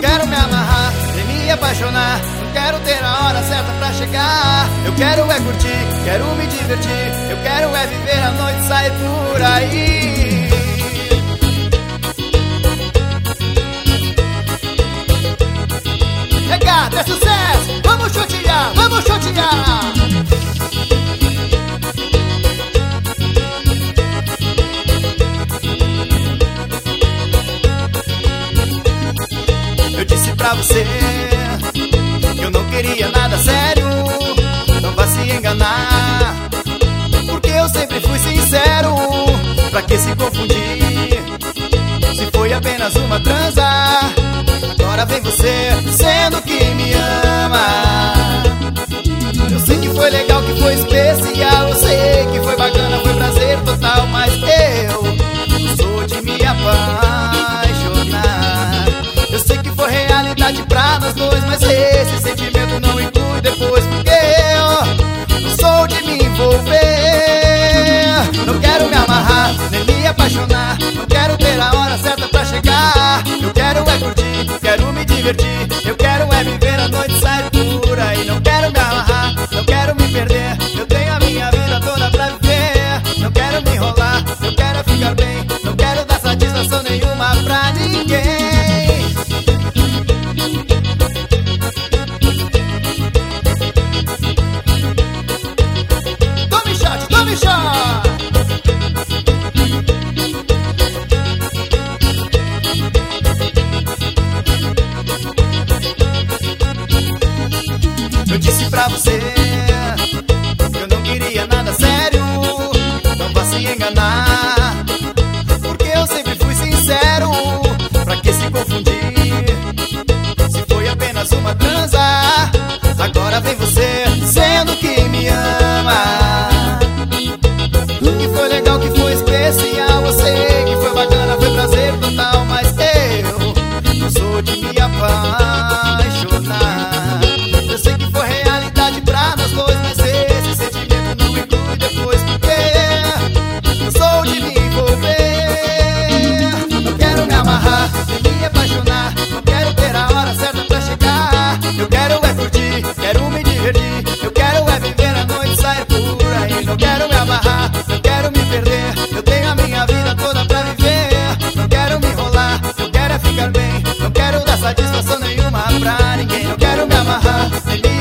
quero me amarrar, nem me apaixonar. Não quero ter a hora certa pra chegar. Eu quero é curtir, quero me divertir. Eu quero é viver a noite, sair por aí. Regata, é sucesso! Vamos chutear, vamos chutear! Eu disse pra você que eu não queria nada sério. Não vá se enganar, porque eu sempre fui sincero. Pra que se confundir, se foi apenas uma transa? Agora vem você dizendo que me ama. Eu sei que foi legal, que foi especial. Eu sei que foi bacana, foi prazer total. Mas eu sou de me apaixonar. Eu sei que foi realidade pra nós dois, mas esse sentimento não inclui depois. Porque eu não sou de me envolver. Não quero me amarrar, nem me apaixonar. Não quero ter a hora certa pra chegar. Eu quero é curtir, quero me divertir. Eu quero é viver a noite, sair por aí. Não quero me amarrar, não quero me perder. Eu tenho a minha vida toda pra viver. Não quero me enrolar, eu quero ficar bem. Não quero dar satisfação nenhuma pra ninguém. Tome shot, tome shot! Eu disse pra você que eu não queria nada sério. Não vá se enganar, porque eu sempre fui sincero. Pra que se confundir, se foi apenas uma transa? Agora vem você dizendo que me ama. Que foi legal, que foi especial. Eu sei que foi bacana, foi prazer total. Mas eu não sou de me apaixonar. Eu sei que foi realidade pra nós dois, mas esse sentimento não inclui depois. Porque eu sou de me envolver. Não quero me amarrar, nem me apaixonar. Não quero ter a hora certa pra chegar. Eu quero é curtir, quero me divertir. Eu quero é viver a noite, sair por aí. Não quero me amarrar, não quero me perder. Eu tenho a minha vida toda pra viver. Não quero me enrolar, eu quero é ficar bem. Não quero dar satisfação nenhuma pra ninguém. Não quero me amarrar, nem me